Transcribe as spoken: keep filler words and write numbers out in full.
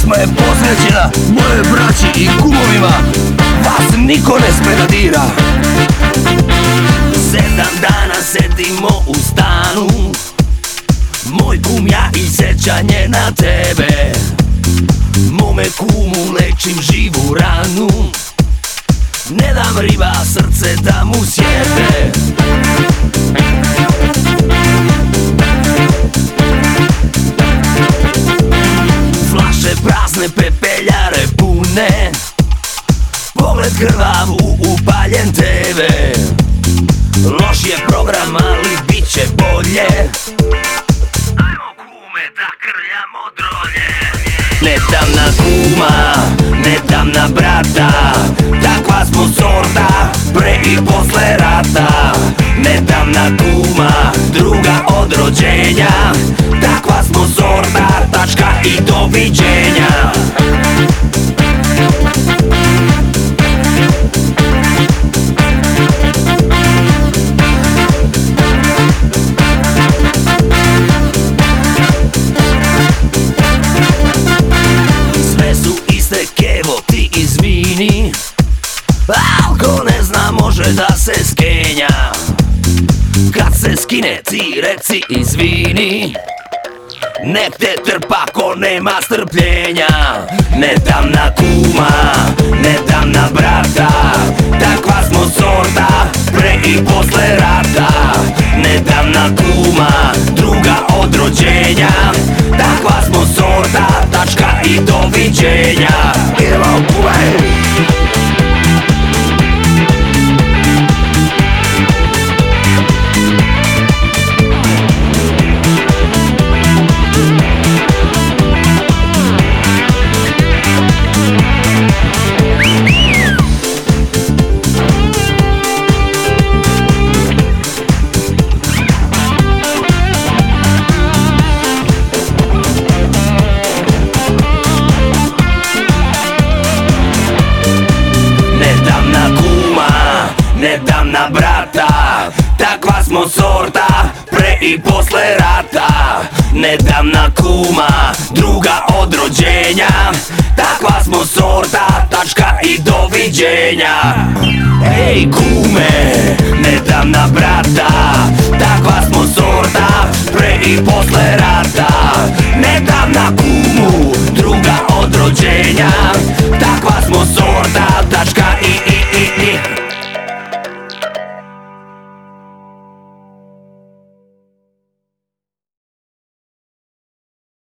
Pjesma je posvećena moje braći i kumovima. Vas niko ne sme da dira. Sedam dana sedimo u stanu, moj kum, ja i sećanje na tebe. Mome kumu lečim živu ranu, ne dam riba srce da mu sjebe. Flaše prazne, pepeljare pune, pogled krvav u upaljen te ve. Loš je program, ali bit će bolje. Ajmo kume da krljamo drolje. Ne dam na kuma, ne dam na brata, takva smo sorta, pre i posle rata. Ne dam na kuma, druga od rođenja, takva smo sorta, tačka i doviđenja. Alko ne zna, može da se skenja. Kad se skine ti reci izvini, nek te trpa ko nema strpljenja. Ne dam na kuma, ne dam na brata, takva smo sorta, pre i posle rata. Ne dam na kuma, druga od rođenja, takva smo sorta, tačka i doviđenja. Idemo kume! Ne dam na brata, takva smo sorta, pre i posle rata. Ne dam na kuma, druga od rođenja, takva smo sorta, tačka i doviđenja. Ej kume, ne dam na brata, takva smo sorta, pre i posle rata. Ne dam na kumu, druga od rođenja,